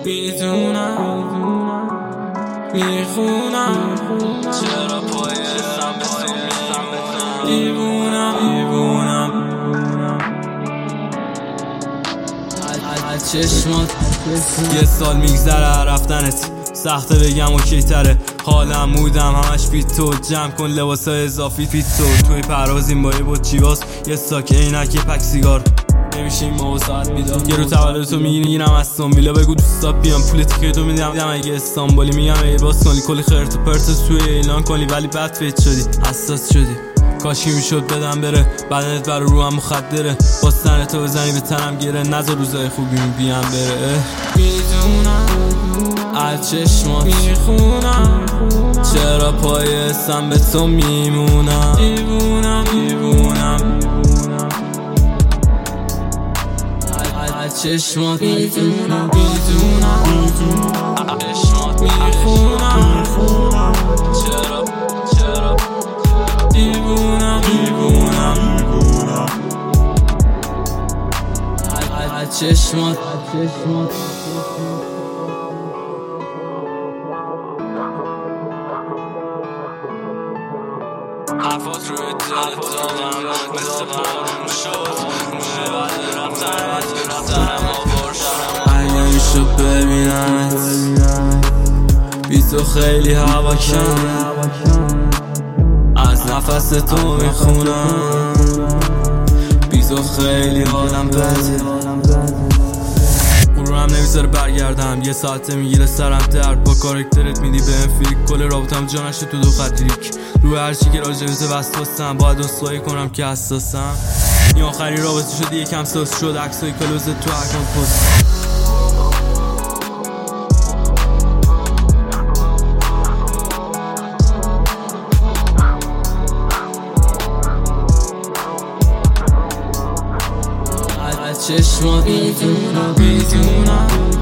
میدونم میخونم چرا پایستم به تو دیوونم از چشمات یه سال میگذره رفتنت سخته بگم اوکی تره حالم مودم همش بی تو جمع کن لباسای اضافی فیت تو توی پروازیم با یه بود چیواس یه ساک عینک یه پک سیگار نمیشیم ما ساعت میداد یه رو تولد تو میگیرم از سنبیلا بگو دوستا بیام پول تیکه تو میدم اگه استانبولی میگم ای باز کنی کلی خرت و پرت توی اعلان کنی ولی بد فیت شدی حساس شدی کاشکی میشد بدم بره بدنت برا رو هم مخدره با سن تو بزنی به تنم گره نذار روزای خوبی بیام بره میدونم از چشمات میخونم چرا پایستم به تو میمونم دیوونم از چشمات میدونم چشمات میخونم چرا دیوونم از چشمات حرفات روی دلت دارم مثل بارون شد موه بعد رفتنم اگه میشد ببینمت بی تو خیلی هوا کمه از نفس تو میخونم بی تو خیلی حالم بده غرورم نمیذاره برگردم یه ساعته میگیره سرم درد با کارکترت میدی بهم فیک کل رابطم جا نشه تو دو خط لیک رو هرچی که راجبت وسواسم باید اصلاحی کنم که حساسم این آخری رابطه شد یکم سوس شد عکسای کلوزت تو اکانت پست از چشمات میدونم